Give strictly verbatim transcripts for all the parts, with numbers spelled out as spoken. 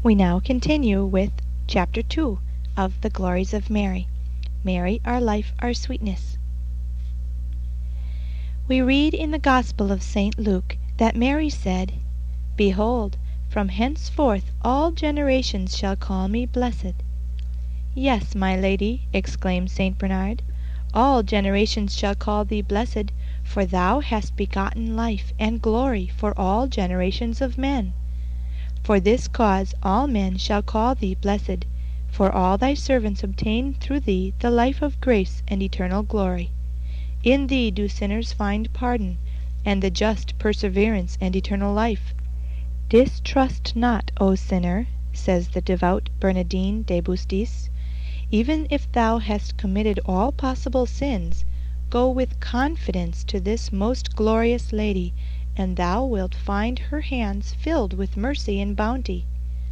We now continue with Chapter two of the Glories of Mary. Mary, our life, our sweetness. We read in the Gospel of Saint Luke that Mary said, "Behold, from henceforth all generations shall call me blessed." "Yes, my lady," exclaimed Saint Bernard, "all generations shall call thee blessed, for thou hast begotten life and glory for all generations of men. For this cause all men shall call thee blessed, for all thy servants obtain through thee the life of grace and eternal glory. In thee do sinners find pardon, and the just perseverance and eternal life. Distrust not, O sinner," says the devout Bernardine de Bustis, "even if thou hast committed all possible sins, go with confidence to this most glorious Lady, and thou wilt find her hands filled with mercy and bounty.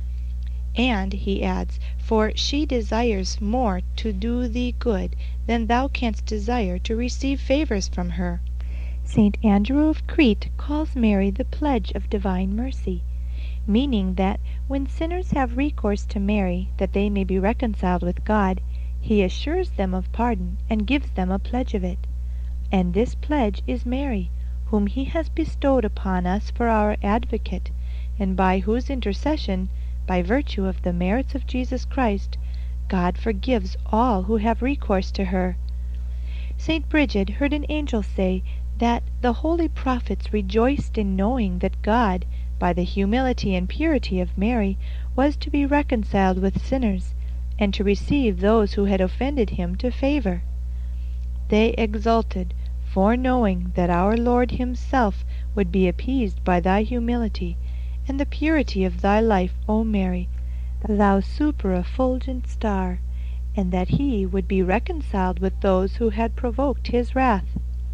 And," he adds, "for she desires more to do thee good than thou canst desire to receive favors from her." Saint Andrew of Crete calls Mary the pledge of divine mercy, meaning that when sinners have recourse to Mary that they may be reconciled with God, he assures them of pardon and gives them a pledge of it. And this pledge is Mary, whom he has bestowed upon us for our advocate, and by whose intercession, by virtue of the merits of Jesus Christ, God forgives all who have recourse to her. Saint Bridget heard an angel say that the holy prophets rejoiced in knowing that God, by the humility and purity of Mary, was to be reconciled with sinners, and to receive those who had offended him to favor. They exulted, foreknowing that our Lord himself would be appeased by thy humility, and the purity of thy life, O Mary, thou supereffulgent star, and that he would be reconciled with those who had provoked his wrath.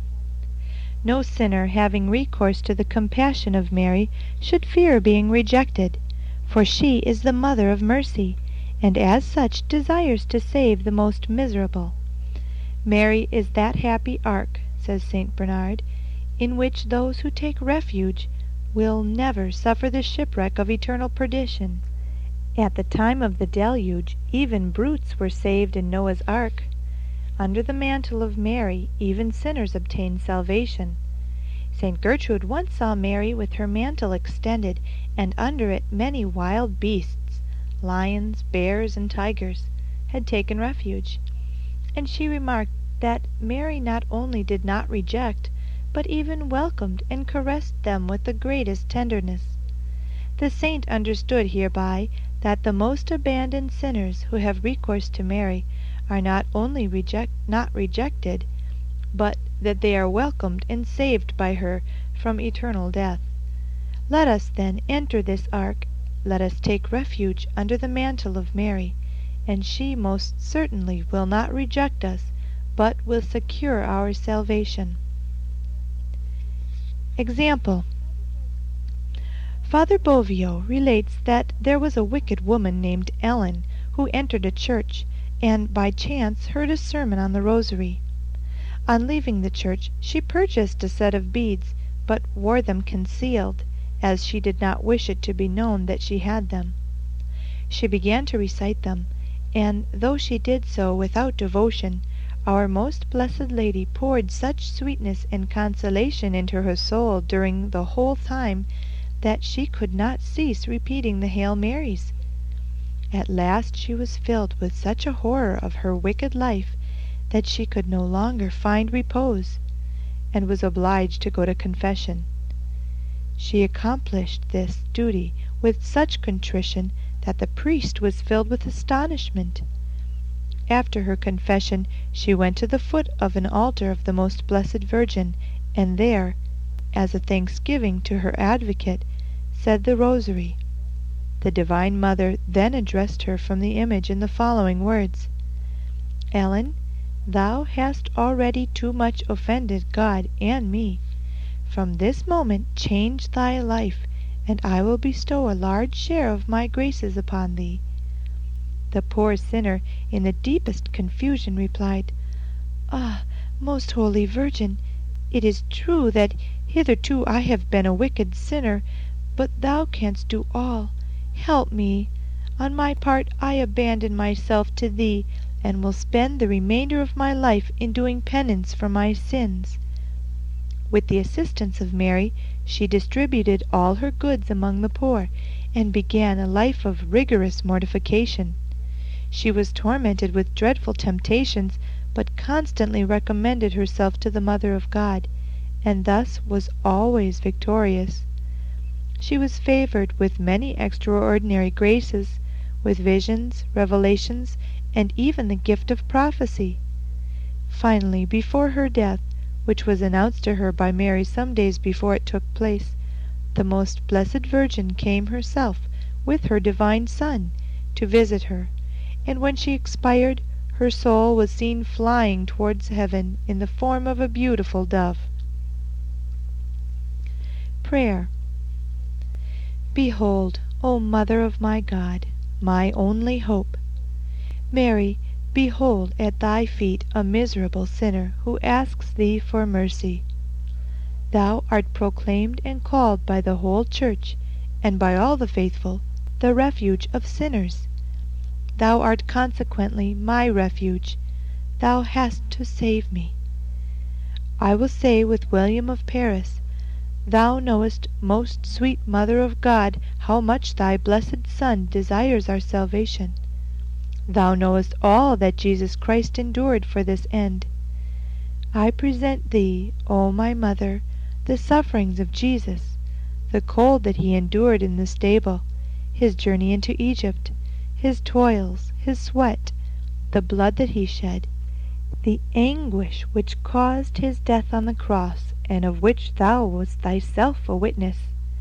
No sinner having recourse to the compassion of Mary should fear being rejected, for she is the mother of mercy, and as such desires to save the most miserable. Mary is that happy ark, says Saint Bernard, in which those who take refuge will never suffer the shipwreck of eternal perdition. At the time of the deluge, even brutes were saved in Noah's ark. Under the mantle of Mary, even sinners obtain salvation. Saint Gertrude once saw Mary with her mantle extended, and under it many wild beasts, lions, bears, and tigers, had taken refuge. And she remarked that Mary not only did not reject, but even welcomed and caressed them with the greatest tenderness. The saint understood hereby that the most abandoned sinners who have recourse to Mary are not only reject, not rejected, but that they are welcomed and saved by her from eternal death. Let us then enter this ark, let us take refuge under the mantle of Mary, and she most certainly will not reject us, but will secure our salvation. Example. Father Bovio relates that there was a wicked woman named Ellen who entered a church, and by chance heard a sermon on the rosary. On leaving the church she purchased a set of beads, but wore them concealed, as she did not wish it to be known that she had them. She began to recite them, and though she did so without devotion, our most blessed Lady poured such sweetness and consolation into her soul during the whole time that she could not cease repeating the Hail Marys. At last she was filled with such a horror of her wicked life that she could no longer find repose, and was obliged to go to confession. She accomplished this duty with such contrition that the priest was filled with astonishment. After her confession she went to the foot of an altar of the Most Blessed Virgin, and there, as a thanksgiving to her advocate, said the Rosary. The Divine Mother then addressed her from the image in the following words: "Ellen, thou hast already too much offended God and me. From this moment change thy life, and I will bestow a large share of my graces upon thee." The poor sinner, in the deepest confusion, replied, "Ah, most holy Virgin, it is true that hitherto I have been a wicked sinner, but thou canst do all. Help me. On my part, I abandon myself to thee, and will spend the remainder of my life in doing penance for my sins." With the assistance of Mary, she distributed all her goods among the poor, and began a life of rigorous mortification. She was tormented with dreadful temptations, but constantly recommended herself to the Mother of God, and thus was always victorious. She was favored with many extraordinary graces, with visions, revelations, and even the gift of prophecy. Finally, before her death, which was announced to her by Mary some days before it took place, the most blessed Virgin came herself with her divine Son to visit her, and when she expired, her soul was seen flying towards heaven in the form of a beautiful dove. Prayer. Behold, O Mother of my God, my only hope. Mary, behold at thy feet a miserable sinner who asks thee for mercy. Thou art proclaimed and called by the whole Church, and by all the faithful, the refuge of sinners. Thou art consequently my refuge. Thou hast to save me. I will say with William of Paris, Thou knowest, most sweet Mother of God, how much thy blessed Son desires our salvation. Thou knowest all that Jesus Christ endured for this end. I present thee, O my Mother, the sufferings of Jesus, the cold that he endured in the stable, his journey into Egypt, his toils, his sweat, the blood that he shed, the anguish which caused his death on the cross, and of which thou wast thyself a witness.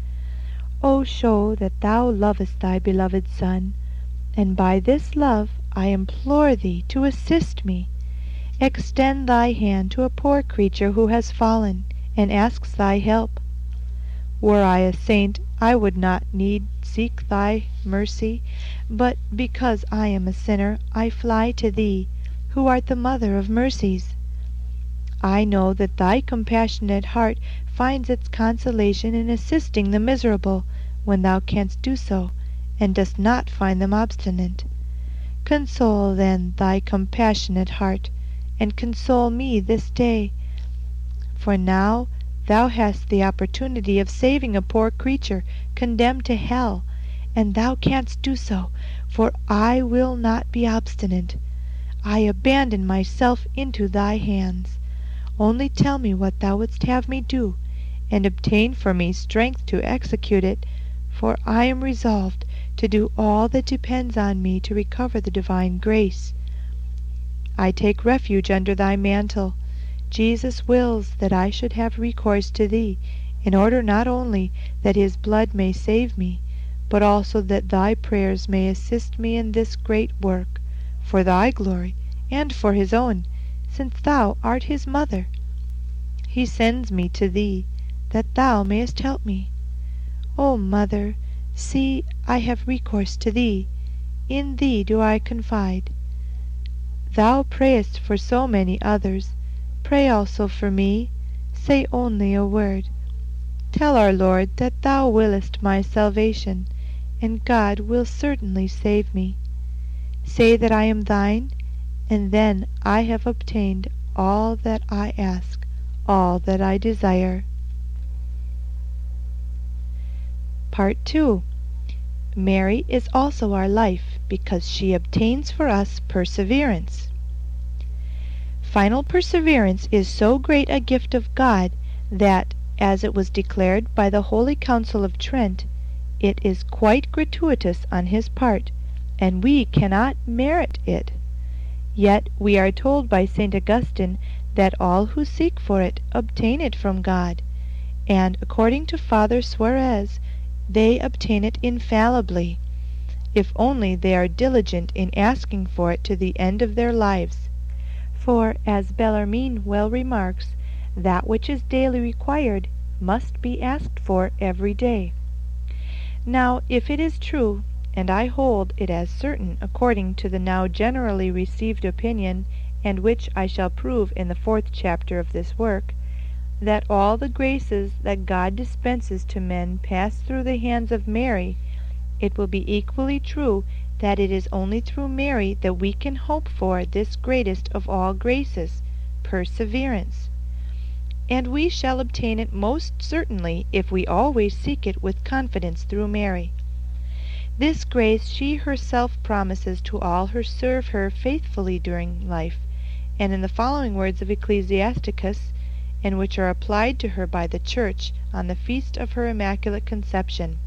O show that thou lovest thy beloved Son, and by this love I implore thee to assist me. Extend thy hand to a poor creature who has fallen, and asks thy help. Were I a saint, I would not need seek thy mercy, but because I am a sinner, I fly to thee, who art the Mother of mercies. I know that thy compassionate heart finds its consolation in assisting the miserable, when thou canst do so, and dost not find them obstinate. Console then thy compassionate heart, and console me this day. For now thou hast the opportunity of saving a poor creature condemned to hell, and thou canst do so, for I will not be obstinate. I abandon myself into thy hands. Only tell me what thou wouldst have me do, and obtain for me strength to execute it, for I am resolved to do all that depends on me to recover the divine grace. I take refuge under thy mantle. Jesus wills that I should have recourse to thee, in order not only that his blood may save me, but also that thy prayers may assist me in this great work, for thy glory and for his own, since thou art his mother. He sends me to thee, that thou mayest help me. O Mother, see, I have recourse to thee. In thee do I confide. Thou prayest for so many others. Pray also for me. Say only a word. Tell our Lord that thou willest my salvation, and God will certainly save me. Say that I am thine, and then I have obtained all that I ask, all that I desire. Part two. Mary is also our life, because she obtains for us perseverance. Final perseverance is so great a gift of God that, as it was declared by the Holy Council of Trent, it is quite gratuitous on his part, and we cannot merit it. Yet we are told by Saint Augustine that all who seek for it obtain it from God, and according to Father Suarez, they obtain it infallibly, if only they are diligent in asking for it to the end of their lives. For, as Bellarmine well remarks, that which is daily required must be asked for every day. Now, if it is true, and I hold it as certain according to the now generally received opinion, and which I shall prove in the fourth chapter of this work, that all the graces that God dispenses to men pass through the hands of Mary, it will be equally true that it is only through Mary that we can hope for this greatest of all graces, perseverance. And we shall obtain it most certainly if we always seek it with confidence through Mary. This grace she herself promises to all who serve her faithfully during life, and in the following words of Ecclesiasticus, and which are applied to her by the Church on the feast of her Immaculate Conception: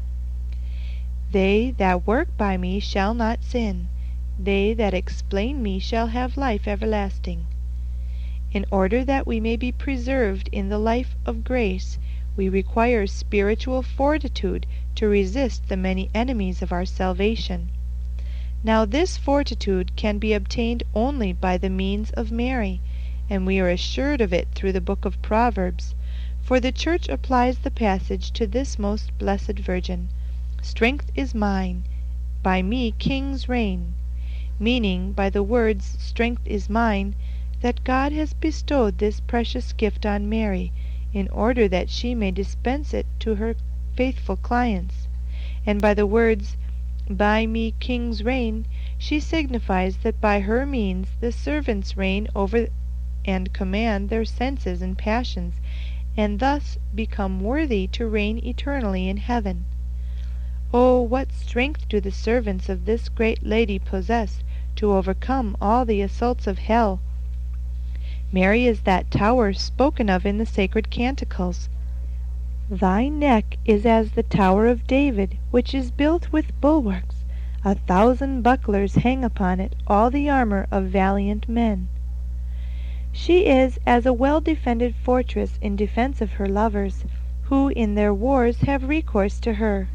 They that work by me shall not sin, they that explain me shall have life everlasting. In order that we may be preserved in the life of grace, we require spiritual fortitude to resist the many enemies of our salvation. Now this fortitude can be obtained only by the means of Mary, and we are assured of it through the book of Proverbs, for the Church applies the passage to this most blessed Virgin: Strength is mine, by me kings reign, meaning by the words strength is mine that God has bestowed this precious gift on Mary in order that she may dispense it to her faithful clients, and by the words by me kings reign she signifies that by her means the servants reign over and command their senses and passions, and thus become worthy to reign eternally in heaven. Oh, what strength do the servants of this great lady possess to overcome all the assaults of hell! Mary is that tower spoken of in the sacred canticles. Thy neck is as the tower of David, which is built with bulwarks. A thousand bucklers hang upon it, all the armor of valiant men. She is as a well-defended fortress in defense of her lovers, who in their wars have recourse to her.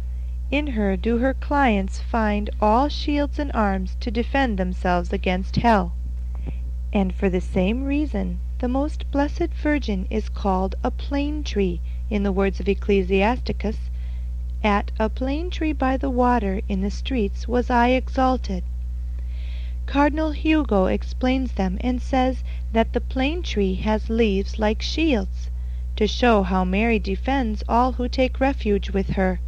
In her do her clients find all shields and arms to defend themselves against hell. And for the same reason the most blessed Virgin is called a plane tree, in the words of Ecclesiasticus: At a plane tree by the water in the streets was I exalted. Cardinal Hugo explains them and says that the plane tree has leaves like shields, to show how Mary defends all who take refuge with her.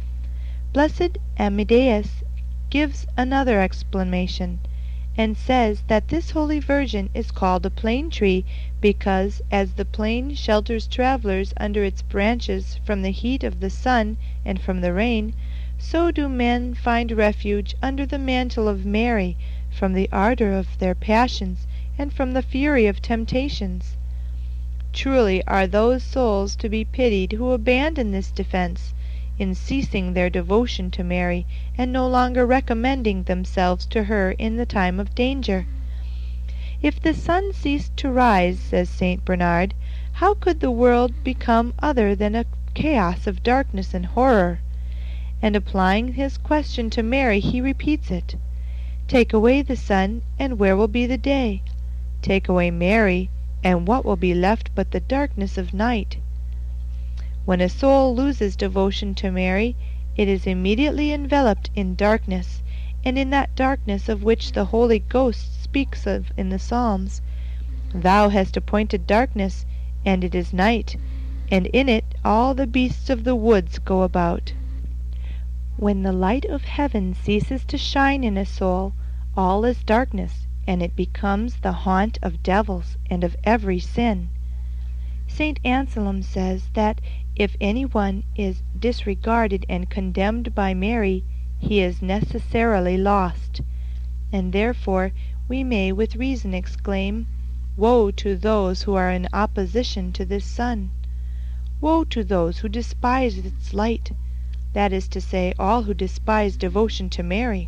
Blessed Amadeus gives another explanation, and says that this holy Virgin is called a plane tree because, as the plane shelters travelers under its branches from the heat of the sun and from the rain, so do men find refuge under the mantle of Mary from the ardor of their passions and from the fury of temptations. Truly are those souls to be pitied who abandon this defense, in ceasing their devotion to Mary, and no longer recommending themselves to her in the time of danger. If the sun ceased to rise, says Saint Bernard, how could the world become other than a chaos of darkness and horror? And applying his question to Mary, he repeats it: Take away the sun, and where will be the day? Take away Mary, and what will be left but the darkness of night? When a soul loses devotion to Mary, it is immediately enveloped in darkness, and in that darkness of which the Holy Ghost speaks of in the Psalms: Thou hast appointed darkness, and it is night, and in it all the beasts of the woods go about. When the light of heaven ceases to shine in a soul, all is darkness, and it becomes the haunt of devils and of every sin. Saint Anselm says that if anyone is disregarded and condemned by Mary, he is necessarily lost, and therefore we may with reason exclaim, Woe to those who are in opposition to this sun! Woe to those who despise its light, that is to say, all who despise devotion to Mary.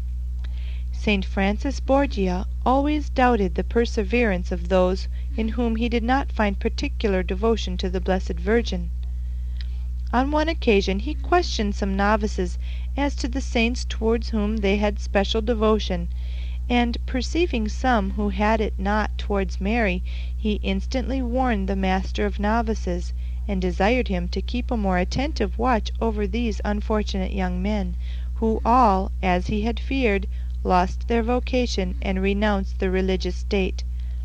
Saint Francis Borgia always doubted the perseverance of those in whom he did not find particular devotion to the Blessed Virgin. On one occasion he questioned some novices as to the saints towards whom they had special devotion, and perceiving some who had it not towards Mary, he instantly warned the master of novices, and desired him to keep a more attentive watch over these unfortunate young men, who all, as he had feared, lost their vocation and renounced the religious state.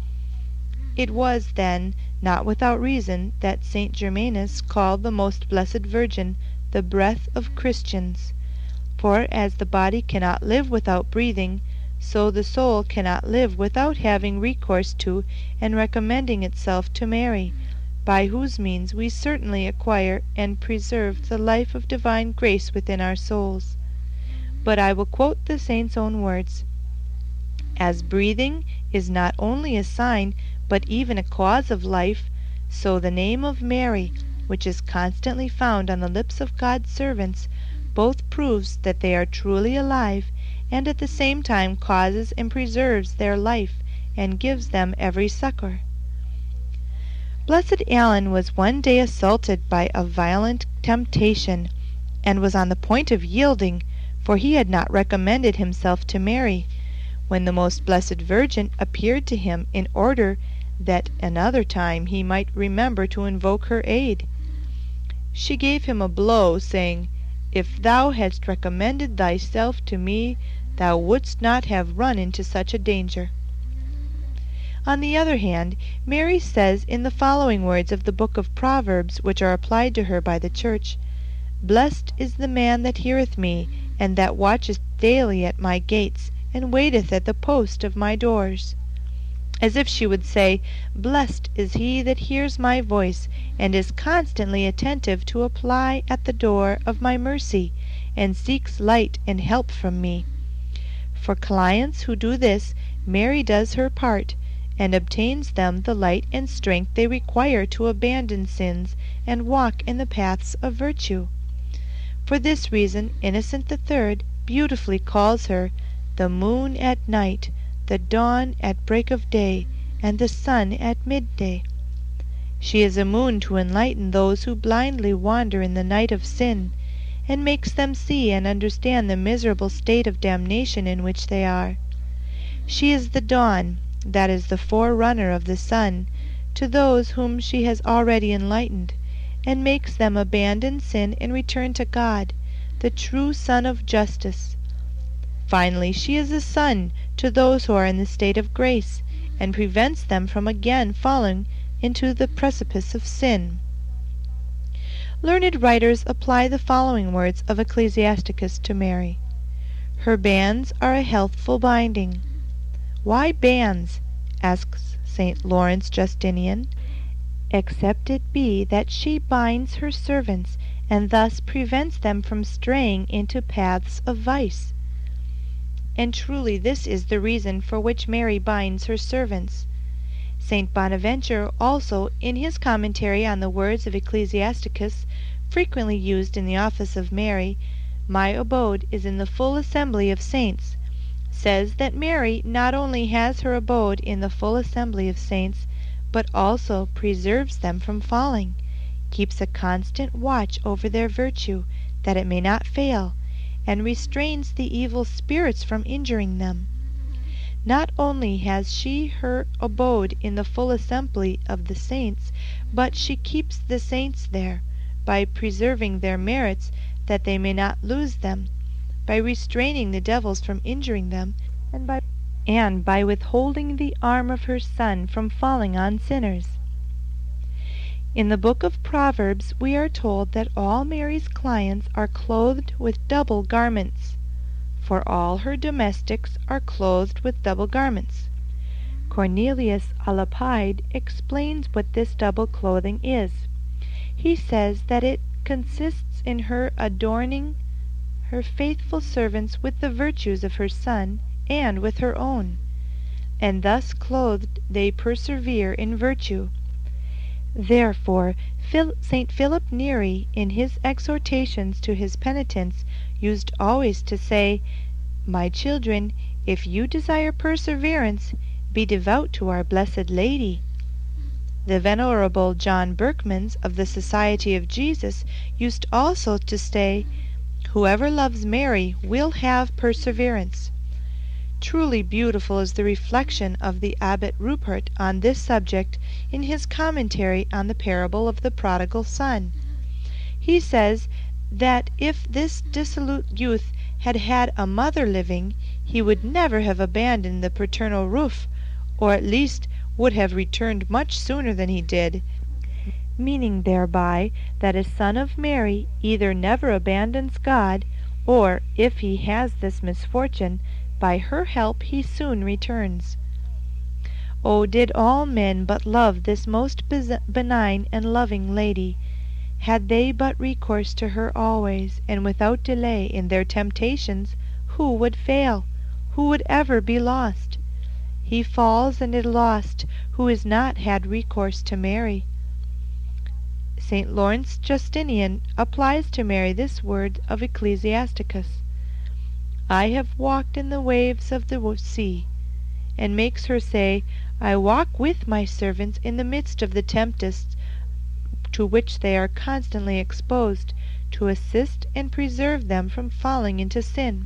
It was, then, not without reason that Saint Germanus called the most blessed Virgin the breath of Christians, For as the body cannot live without breathing, so the soul cannot live without having recourse to and recommending itself to Mary, by whose means we certainly acquire and preserve the life of divine grace within our souls. But I will quote the saint's own words. As breathing is not only a sign, but even a cause of life, so the name of Mary, which is constantly found on the lips of God's servants, both proves that they are truly alive, and at the same time causes and preserves their life, and gives them every succor. Blessed Allen was one day assaulted by a violent temptation, and was on the point of yielding, for he had not recommended himself to Mary, when the most blessed Virgin appeared to him in order that another time he might remember to invoke her aid. She gave him a blow, saying, "If thou hadst recommended thyself to me, thou wouldst not have run into such a danger." On the other hand, Mary says in the following words of the book of Proverbs, which are applied to her by the Church, "Blessed is the man that heareth me, and that watcheth daily at my gates, and waiteth at the post of my doors," as if she would say, "Blessed is he that hears my voice, and is constantly attentive to apply at the door of my mercy, and seeks light and help from me." For clients who do this, Mary does her part, and obtains them the light and strength they require to abandon sins and walk in the paths of virtue. For this reason Innocent the Third beautifully calls her the moon at night, the dawn at break of day, and the sun at midday. She is a moon to enlighten those who blindly wander in the night of sin, and makes them see and understand the miserable state of damnation in which they are. She is the dawn, that is the forerunner of the sun, to those whom she has already enlightened, and makes them abandon sin and return to God, the true Sun of justice. Finally, she is the sun to those who are in the state of grace, and prevents them from again falling into the precipice of sin. Learned writers apply the following words of Ecclesiasticus to Mary. Her bands are a healthful binding. Why bands? Asks Saint Lawrence Justinian. Except it be that she binds her servants, and thus prevents them from straying into paths of vice. And truly this is the reason for which Mary binds her servants. Saint Bonaventure also, in his commentary on the words of Ecclesiasticus, frequently used in the office of Mary, "My abode is in the full assembly of saints," says that Mary not only has her abode in the full assembly of saints, but also preserves them from falling, keeps a constant watch over their virtue, that it may not fail, and restrains the evil spirits from injuring them. Not only has she her abode in the full assembly of the saints, but she keeps the saints there, by preserving their merits, that they may not lose them, by restraining the devils from injuring them, and by, and by withholding the arm of her Son from falling on sinners. In the book of Proverbs we are told that all Mary's clients are clothed with double garments, for all her domestics are clothed with double garments. Cornelius a Lapide explains what this double clothing is. He says that it consists in her adorning her faithful servants with the virtues of her Son and with her own, and thus clothed they persevere in virtue. Therefore Saint Philip Neri, in his exhortations to his penitents, used always to say, "My children, if you desire perseverance, be devout to our Blessed Lady." The Venerable John Berkmans of the Society of Jesus used also to say, "Whoever loves Mary will have perseverance." Truly beautiful is the reflection of the Abbot Rupert on this subject in his commentary on the parable of the prodigal son. He says that if this dissolute youth had had a mother living, he would never have abandoned the paternal roof, or at least would have returned much sooner than he did, meaning thereby that a son of Mary either never abandons God, or if he has this misfortune, by her help he soon returns. O did all men but love this most benign and loving lady, had they but recourse to her always, and without delay, in their temptations, who would fail? Who would ever be lost? He falls and is lost who has not had recourse to Mary. Saint Lawrence Justinian applies to Mary this word of Ecclesiasticus, I have walked in the waves of the sea, and makes her say, I walk with my servants in the midst of the tempests to which they are constantly exposed, to assist and preserve them from falling into sin.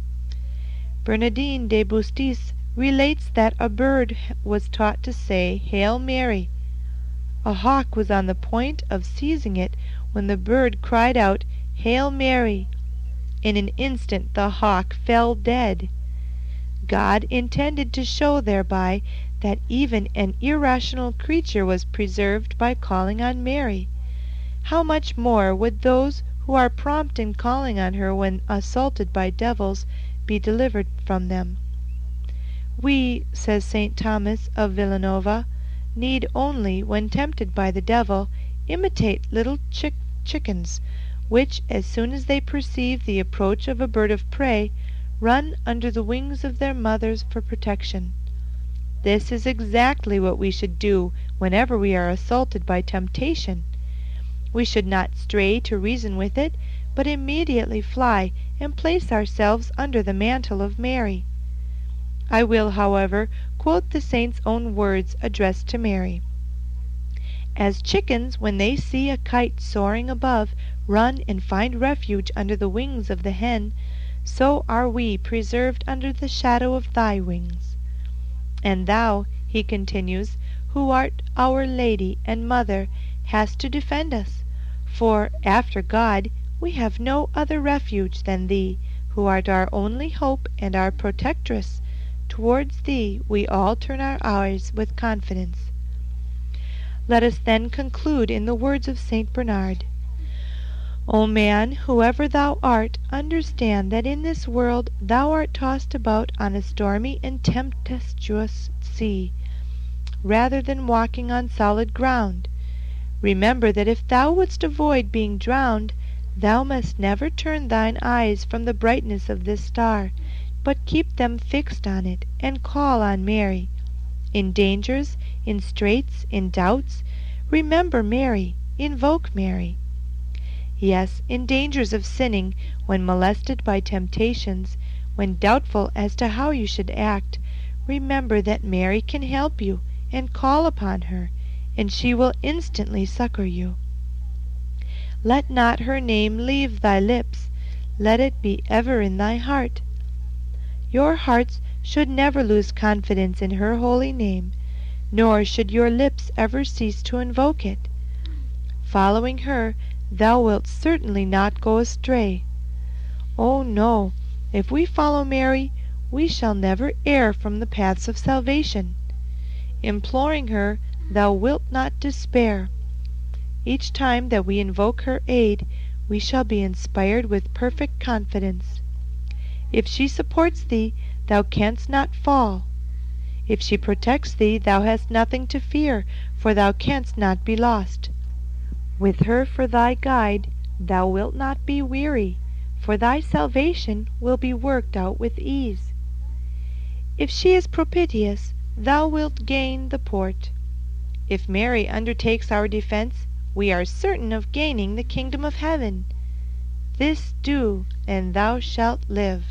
Bernardine de Bustis relates that a bird was taught to say, Hail Mary. A hawk was on the point of seizing it when the bird cried out, Hail Mary. In an instant the hawk fell dead. God intended to show thereby that even an irrational creature was preserved by calling on Mary. How much more would those who are prompt in calling on her when assaulted by devils be delivered from them? We, says Saint Thomas of Villanova, need only, when tempted by the devil, imitate little chick chickens, which, as soon as they perceive the approach of a bird of prey, run under the wings of their mothers for protection. This is exactly what we should do whenever we are assaulted by temptation. We should not stray to reason with it, but immediately fly and place ourselves under the mantle of Mary. I will, however, quote the saint's own words addressed to Mary. As chickens, when they see a kite soaring above, run and find refuge under the wings of the hen, so are we preserved under the shadow of thy wings. And thou, he continues, who art our Lady and Mother, hast to defend us, for, after God, we have no other refuge than thee, who art our only hope and our protectress. Towards thee we all turn our eyes with confidence. Let us then conclude in the words of Saint Bernard. O man, whoever thou art, understand that in this world thou art tossed about on a stormy and tempestuous sea, rather than walking on solid ground. Remember that if thou wouldst avoid being drowned, thou must never turn thine eyes from the brightness of this star, but keep them fixed on it, and call on Mary. In dangers, in straits, in doubts, remember Mary, invoke Mary. Yes, in dangers of sinning, when molested by temptations, when doubtful as to how you should act, remember that Mary can help you, and call upon her, and she will instantly succor you. Let not her name leave thy lips, let it be ever in thy heart. Your hearts should never lose confidence in her holy name, nor should your lips ever cease to invoke it. Following her, thou wilt certainly not go astray. Oh no, if we follow Mary, we shall never err from the paths of salvation. Imploring her, thou wilt not despair. Each time that we invoke her aid, we shall be inspired with perfect confidence. If she supports thee, thou canst not fall. If she protects thee, thou hast nothing to fear, for thou canst not be lost. With her for thy guide, thou wilt not be weary, for thy salvation will be worked out with ease. If she is propitious, thou wilt gain the port. If Mary undertakes our defense, we are certain of gaining the kingdom of heaven. This do, and thou shalt live.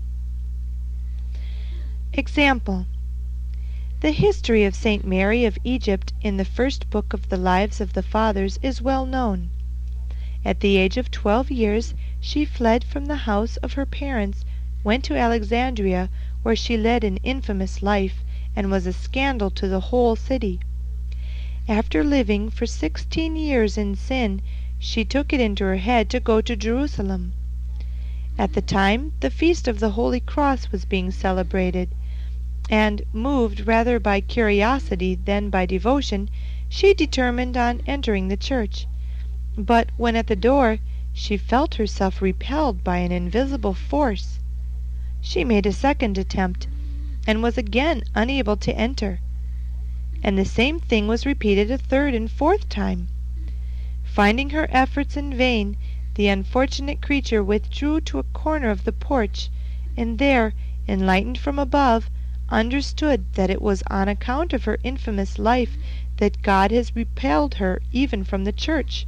Example. The history of Saint Mary of Egypt in the first book of the Lives of the Fathers is well known. At the age of twelve years she fled from the house of her parents, went to Alexandria, where she led an infamous life, and was a scandal to the whole city. After living for sixteen years in sin, she took it into her head to go to Jerusalem. At the time, the feast of the Holy Cross was being celebrated, and, moved rather by curiosity than by devotion, she determined on entering the church. But when at the door, she felt herself repelled by an invisible force. She made a second attempt, and was again unable to enter, and the same thing was repeated a third and fourth time. Finding her efforts in vain, the unfortunate creature withdrew to a corner of the porch, and there, enlightened from above, understood that it was on account of her infamous life that God has repelled her even from the church.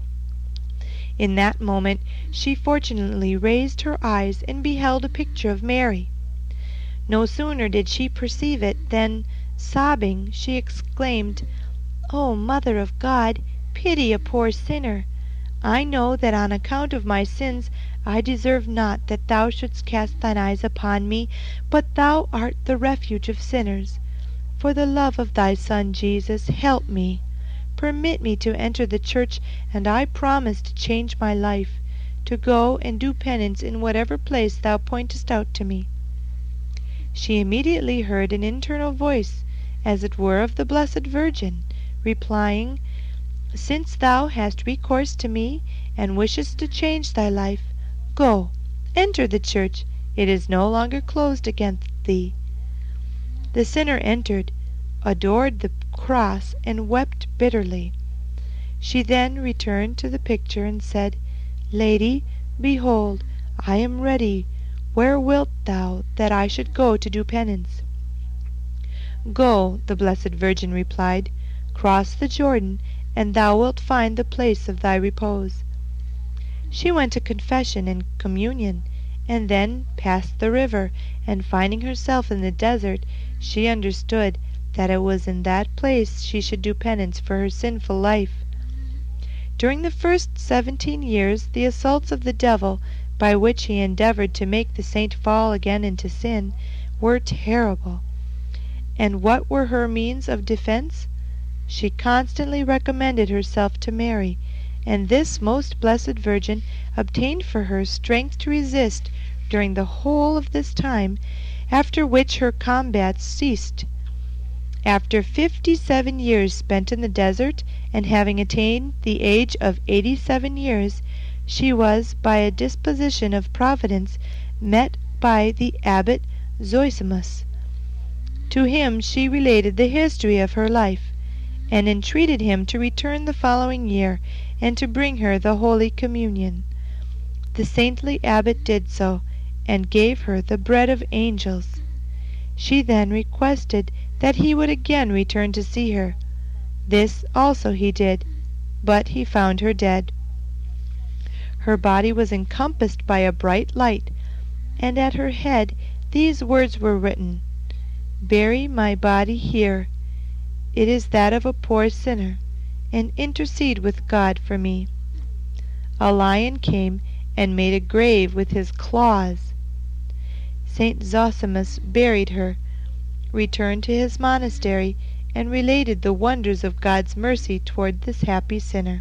In that moment she fortunately raised her eyes and beheld a picture of Mary. No sooner did she perceive it than, sobbing, she exclaimed, "O Mother of God, pity a poor sinner! I know that on account of my sins I deserve not that thou shouldst cast thine eyes upon me, but thou art the refuge of sinners. For the love of thy Son Jesus, help me. Permit me to enter the church, and I promise to change my life, to go and do penance in whatever place thou pointest out to me." She immediately heard an internal voice, as it were of the Blessed Virgin, replying, "Since thou hast recourse to me, and wishest to change thy life, go, enter the church, it is no longer closed against thee." The sinner entered, adored the cross, and wept bitterly. She then returned to the picture and said, "Lady, behold, I am ready. Where wilt thou that I should go to do penance?" "Go," the Blessed Virgin replied, "cross the Jordan, and thou wilt find the place of thy repose." She went to confession and communion, and then passed the river, and finding herself in the desert, she understood that it was in that place she should do penance for her sinful life. During the first seventeen years the assaults of the devil, by which he endeavored to make the saint fall again into sin, were terrible. And what were her means of defense? She constantly recommended herself to Mary, and this most blessed Virgin obtained for her strength to resist during the whole of this time, after which her combats ceased. After fifty-seven years spent in the desert, and having attained the age of eighty-seven years, she was, by a disposition of Providence, met by the abbot Zosimus. To him she related the history of her life, and entreated him to return the following year, and to bring her the Holy Communion. The saintly abbot did so, and gave her the bread of angels. She then requested that he would again return to see her. This also he did, but he found her dead. Her body was encompassed by a bright light, and at her head these words were written, "Bury my body here. It is that of a poor sinner, and intercede with God for me." A lion came and made a grave with his claws. Saint Zosimus buried her, returned to his monastery, and related the wonders of God's mercy toward this happy sinner.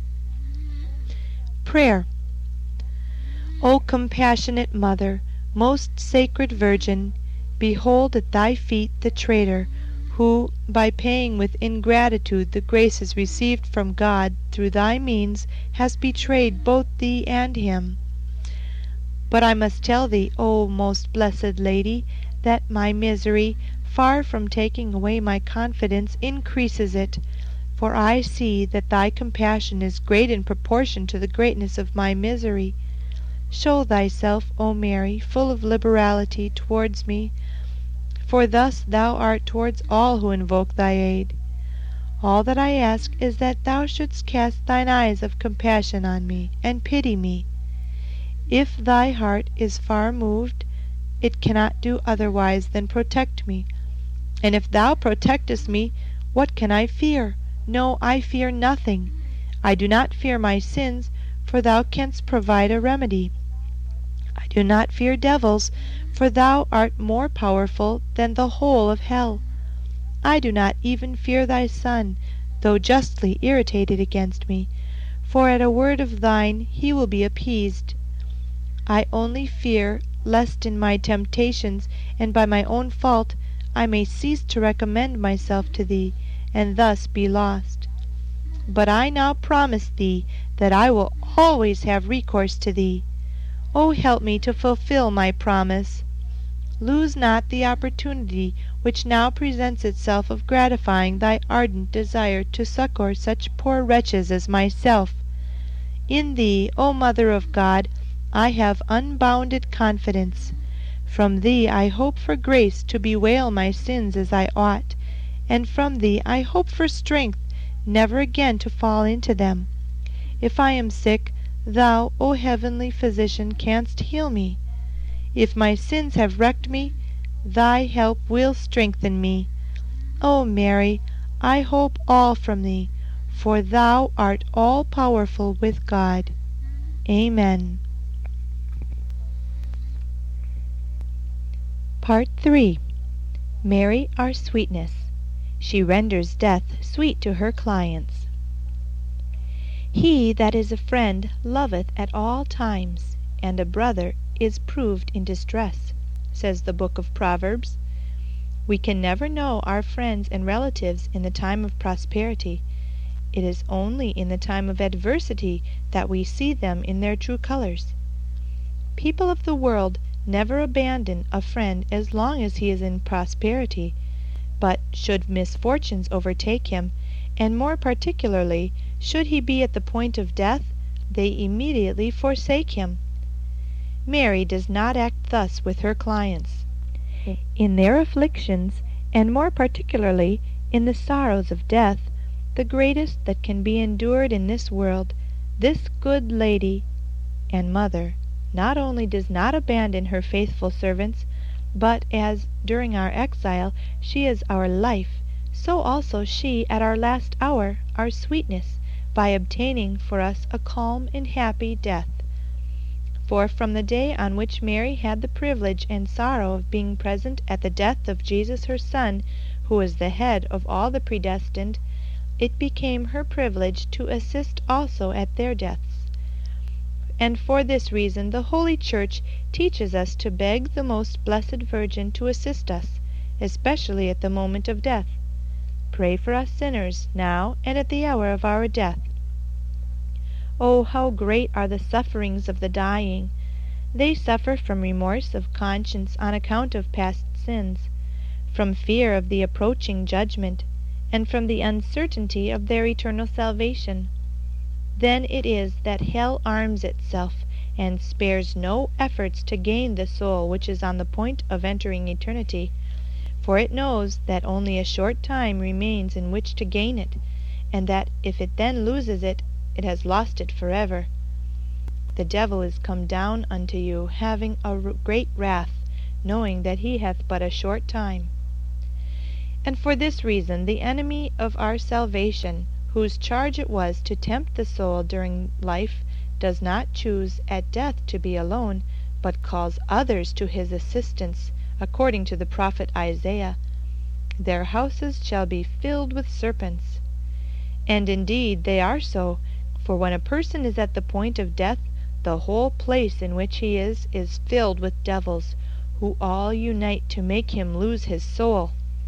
Prayer. O compassionate Mother, most sacred Virgin, behold at thy feet the traitor, who, by paying with ingratitude the graces received from God through thy means, has betrayed both thee and him. But I must tell thee, O most blessed Lady, that my misery, far from taking away my confidence, increases it, for I see that thy compassion is great in proportion to the greatness of my misery. Show thyself, O Mary, full of liberality towards me, for thus thou art towards all who invoke thy aid. All that I ask is that thou shouldst cast thine eyes of compassion on me, and pity me. If thy heart is far moved, it cannot do otherwise than protect me. And if thou protectest me, what can I fear? No, I fear nothing. I do not fear my sins, for thou canst provide a remedy. I do not fear devils, for thou art more powerful than the whole of hell. I do not even fear thy Son, though justly irritated against me, for at a word of thine he will be appeased. I only fear lest in my temptations and by my own fault I may cease to recommend myself to thee, and thus be lost. But I now promise thee that I will always have recourse to thee. O help me to fulfill my promise. Lose not the opportunity which now presents itself of gratifying thy ardent desire to succor such poor wretches as myself. In thee, O Mother of God, I have unbounded confidence. From thee I hope for grace to bewail my sins as I ought, and from thee I hope for strength never again to fall into them. If I am sick, thou, O heavenly physician, canst heal me. If my sins have wrecked me, thy help will strengthen me. O Mary, I hope all from thee, for thou art all-powerful with God. Amen. Part three. Mary, our sweetness. She renders death sweet to her clients. He that is a friend loveth at all times, and a brother is proved in distress, says the book of Proverbs. We can never know our friends and relatives in the time of prosperity. It is only in the time of adversity that we see them in their true colors. People of the world never abandon a friend as long as he is in prosperity, but should misfortunes overtake him, and more particularly should he be at the point of death, they immediately forsake him. Mary does not act thus with her clients. In their afflictions, and more particularly in the sorrows of death, the greatest that can be endured in this world, this good lady and mother not only does not abandon her faithful servants, but as, during our exile, she is our life, so also she, at our last hour, our sweetness, by obtaining for us a calm and happy death. For from the day on which Mary had the privilege and sorrow of being present at the death of Jesus her Son, who was the head of all the predestined, it became her privilege to assist also at their deaths. And for this reason the Holy Church teaches us to beg the most blessed Virgin to assist us, especially at the moment of death. Pray for us sinners, now and at the hour of our death. Oh, how great are the sufferings of the dying! They suffer from remorse of conscience on account of past sins, from fear of the approaching judgment, and from the uncertainty of their eternal salvation. Then it is that hell arms itself, and spares no efforts to gain the soul which is on the point of entering eternity, for it knows that only a short time remains in which to gain it, and that if it then loses it, it has lost it forever. The devil is come down unto you, having a great wrath, knowing that he hath but a short time. And for this reason the enemy of our salvation, whose charge it was to tempt the soul during life, does not choose at death to be alone, but calls others to his assistance, according to the prophet Isaiah. Their houses shall be filled with serpents. And indeed they are so, for when a person is at the point of death, the whole place in which he is is filled with devils, who all unite to make him lose his soul.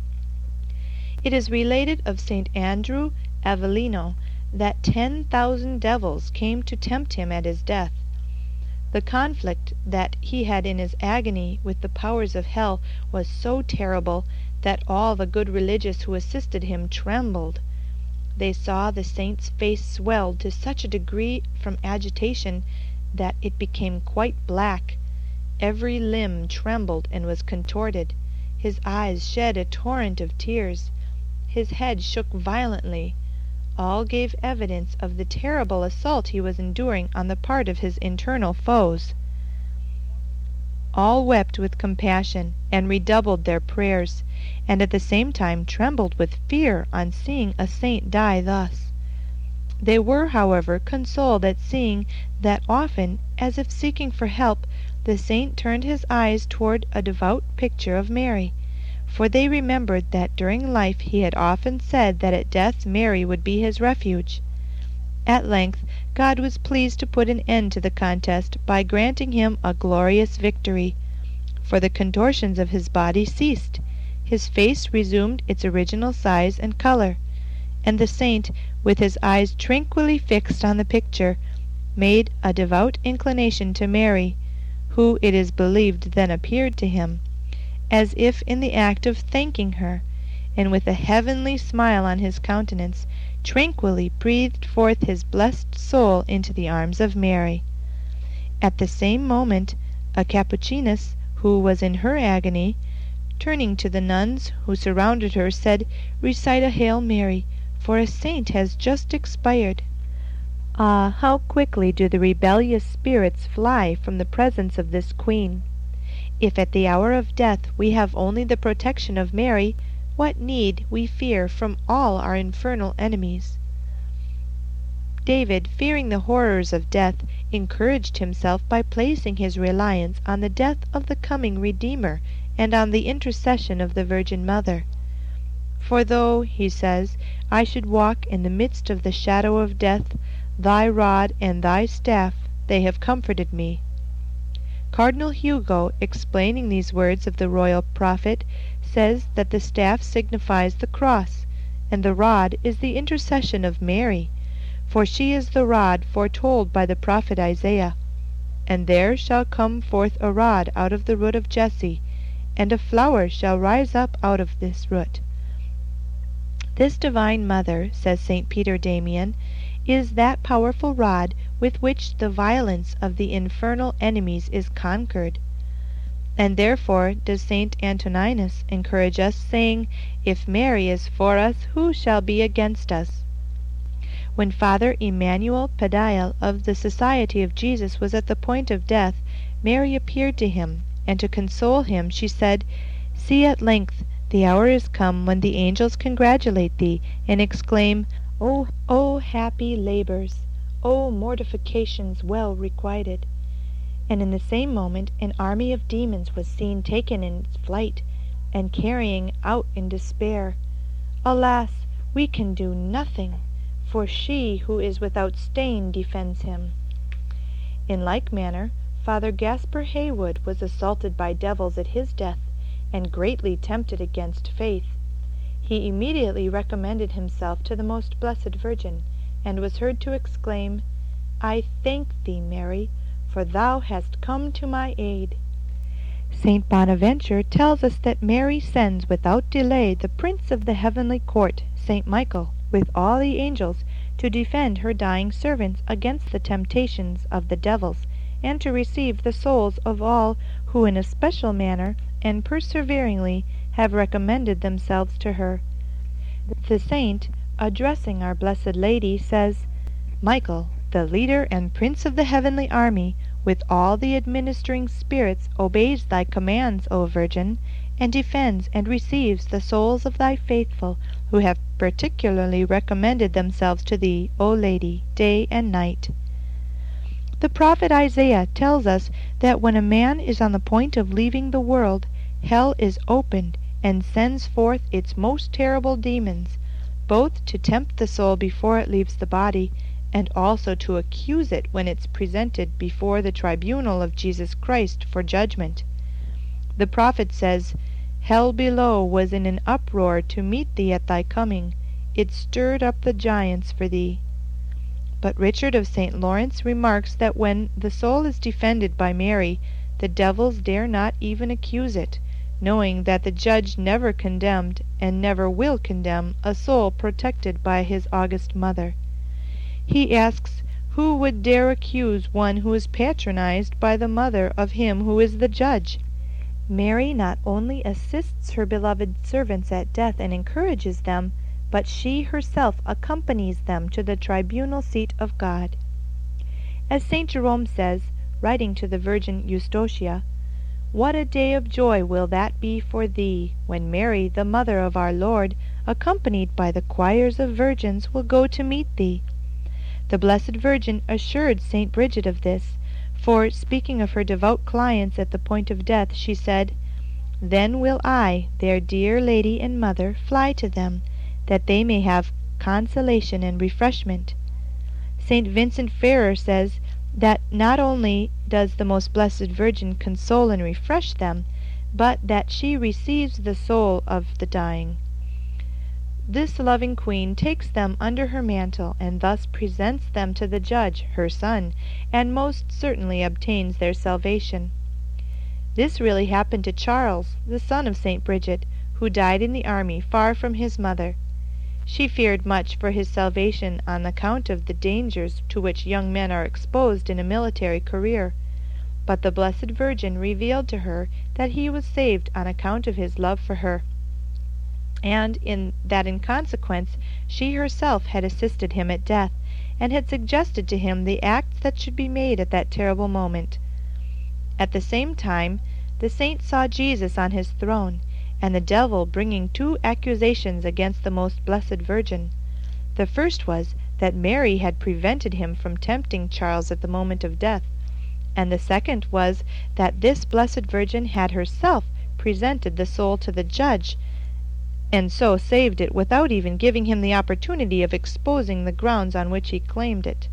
It is related of Saint Andrew Avellino that ten thousand devils came to tempt him at his death. The conflict that he had in his agony with the powers of hell was so terrible that all the good religious who assisted him trembled. They saw the saint's face swelled to such a degree from agitation that it became quite black. Every limb trembled and was contorted. His eyes shed a torrent of tears. His head shook violently. All gave evidence of the terrible assault he was enduring on the part of his internal foes. All wept with compassion, and redoubled their prayers, and at the same time trembled with fear on seeing a saint die thus. They were, however, consoled at seeing that often, as if seeking for help, the saint turned his eyes toward a devout picture of Mary, for they remembered that during life he had often said that at death Mary would be his refuge. At length God was pleased to put an end to the contest by granting him a glorious victory, for the contortions of his body ceased, his face resumed its original size and color, and the saint, with his eyes tranquilly fixed on the picture, made a devout inclination to Mary, who it is believed then appeared to him, as if in the act of thanking her, and with a heavenly smile on his countenance, tranquilly breathed forth his blessed soul into the arms of Mary. At the same moment a Capuchiness, who was in her agony, turning to the nuns who surrounded her, said, "Recite a Hail Mary, for a saint has just expired." Ah, how quickly do the rebellious spirits fly from the presence of this queen! If at the hour of death we have only the protection of Mary, what need we fear from all our infernal enemies? David, fearing the horrors of death, encouraged himself by placing his reliance on the death of the coming Redeemer and on the intercession of the Virgin Mother. "For though," he says, "I should walk in the midst of the shadow of death, thy rod and thy staff, they have comforted me." Cardinal Hugo, explaining these words of the royal prophet, says that the staff signifies the cross, and the rod is the intercession of Mary, for she is the rod foretold by the prophet Isaiah. "And there shall come forth a rod out of the root of Jesse, and a flower shall rise up out of this root." This divine mother, says Saint Peter Damian, is that powerful rod with which the violence of the infernal enemies is conquered. And therefore does Saint Antoninus encourage us, saying, "If Mary is for us, who shall be against us?" When Father Emmanuel Padial of the Society of Jesus was at the point of death, Mary appeared to him, and to console him she said, "See, at length the hour is come when the angels congratulate thee, and exclaim, O, O happy labours, O mortifications well requited." And in the same moment an army of demons was seen taken in its flight, and carrying out in despair, "Alas, we can do nothing, for she who is without stain defends him." In like manner, Father Gaspar Haywood was assaulted by devils at his death, and greatly tempted against faith. He immediately recommended himself to the Most Blessed Virgin, and was heard to exclaim, "I thank thee, Mary, for thou hast come to my aid." Saint Bonaventure tells us that Mary sends without delay the Prince of the Heavenly Court, Saint Michael, with all the angels, to defend her dying servants against the temptations of the devils, and to receive the souls of all who in a special manner and perseveringly have recommended themselves to her. The saint, addressing our Blessed Lady, says, "Michael, the leader and prince of the heavenly army, with all the administering spirits obeys thy commands, O Virgin, and defends and receives the souls of thy faithful, who have particularly recommended themselves to thee, O Lady, day and night." The prophet Isaiah tells us that when a man is on the point of leaving the world, hell is opened and sends forth its most terrible demons, both to tempt the soul before it leaves the body, and also to accuse it when it's presented before the tribunal of Jesus Christ for judgment. The prophet says, "Hell below was in an uproar to meet thee at thy coming. It stirred up the giants for thee." But Richard of Saint Lawrence remarks that when the soul is defended by Mary, the devils dare not even accuse it, knowing that the judge never condemned and never will condemn a soul protected by his august mother. He asks, who would dare accuse one who is patronized by the mother of him who is the judge? Mary not only assists her beloved servants at death and encourages them, but she herself accompanies them to the tribunal seat of God. As Saint Jerome says, writing to the Virgin Eustochia, "What a day of joy will that be for thee, when Mary, the mother of our Lord, accompanied by the choirs of virgins, will go to meet thee." The Blessed Virgin assured Saint Bridget of this, for, speaking of her devout clients at the point of death, she said, "Then will I, their dear Lady and Mother, fly to them, that they may have consolation and refreshment." Saint Vincent Ferrer says that not only does the Most Blessed Virgin console and refresh them, but that she receives the soul of the dying. This loving queen takes them under her mantle, and thus presents them to the judge, her son, and most certainly obtains their salvation. This really happened to Charles, the son of Saint Bridget, who died in the army far from his mother. She feared much for his salvation on account of the dangers to which young men are exposed in a military career, but the Blessed Virgin revealed to her that he was saved on account of his love for her, and in that in consequence she herself had assisted him at death, and had suggested to him the acts that should be made at that terrible moment. At the same time the saint saw Jesus on his throne, and the devil bringing two accusations against the most blessed Virgin. The first was that Mary had prevented him from tempting Charles at the moment of death, and the second was that this Blessed Virgin had herself presented the soul to the judge, and so saved it without even giving him the opportunity of exposing the grounds on which he claimed it.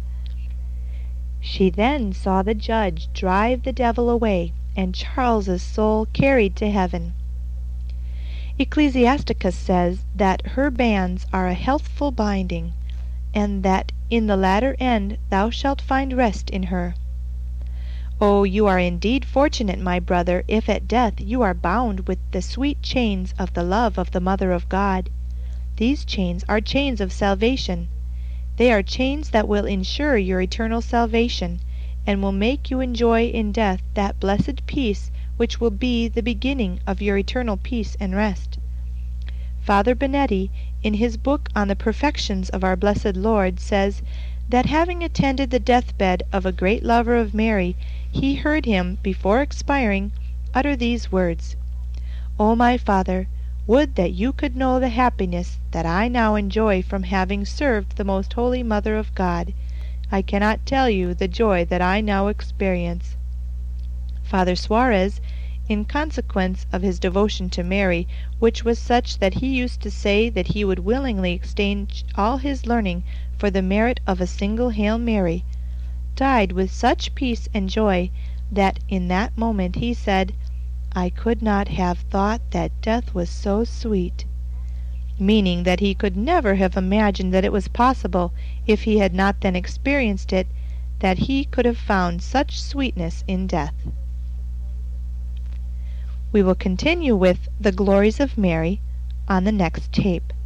She then saw the judge drive the devil away, and Charles's soul carried to heaven. Ecclesiasticus says that her bands are a healthful binding, and that in the latter end thou shalt find rest in her. Oh, you are indeed fortunate, my brother, if at death you are bound with the sweet chains of the love of the Mother of God. These chains are chains of salvation. They are chains that will ensure your eternal salvation, and will make you enjoy in death that blessed peace which will be the beginning of your eternal peace and rest. Father Benetti, in his book on the perfections of our blessed Lord, says that having attended the deathbed of a great lover of Mary, he heard him, before expiring, utter these words: "O my Father, would that you could know the happiness that I now enjoy from having served the most holy Mother of God. I cannot tell you the joy that I now experience." Father Suarez, in consequence of his devotion to Mary, which was such that he used to say that he would willingly exchange all his learning for the merit of a single Hail Mary, died with such peace and joy that in that moment he said, "I could not have thought that death was so sweet," meaning that he could never have imagined that it was possible, if he had not then experienced it, that he could have found such sweetness in death. We will continue with the glories of Mary on the next tape.